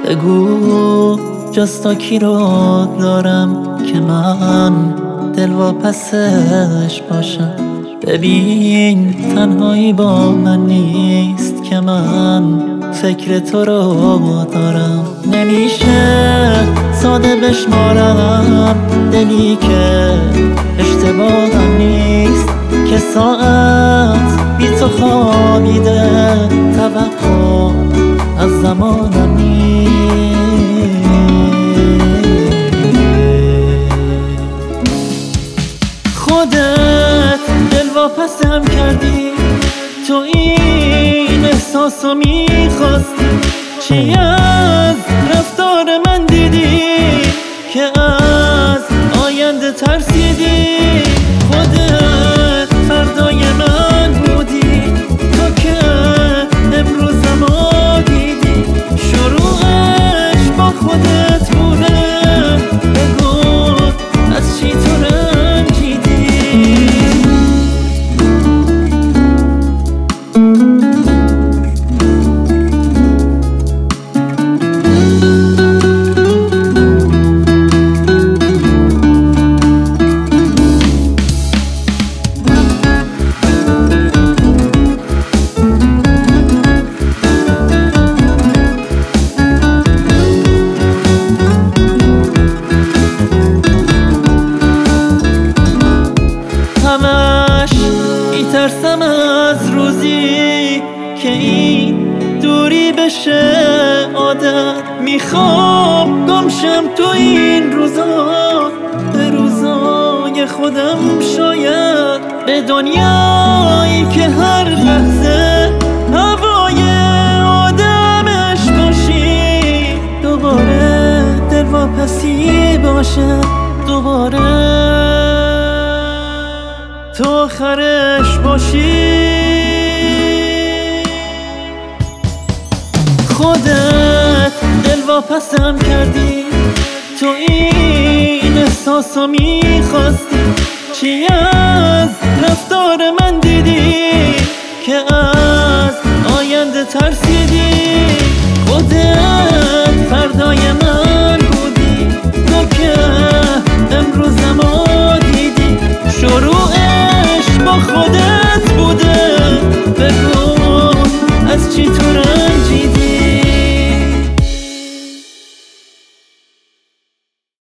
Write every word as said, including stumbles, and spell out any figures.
بگو جز تو کی رو دارم که من دلواپسش باشم. ببین تنهایی با من نیست که من فکر تو رو دارم. نمیشه ساده بشمارم دلی که اشتباهم نیست، که ساعت بی تو خوابیده توقع از زمانم نیست. خودت دلواپسم کردی، تو این احساسو میخواستی. چی از رفتار من دیدی که از آینده ترسیدی؟ خودت فردای من بودی، تو که امروزمو دیدی. شروعش با خودت بوده، بگو از چی تو رنجیدی؟ همش میترسم از روزی که این دوری بشه عادت. میخوام گمشم تو این روزا، به روزای خودم شاید، به دنیایی که هر لحظه هوای آدمش باشی. دوباره دلواپسی باشه، دوباره تو آخرش باشی. خودت دلواپسم کردی، تو این احساسو میخواستی. چی از رفتار من دیدی که از آینده ترسیدی؟ خودت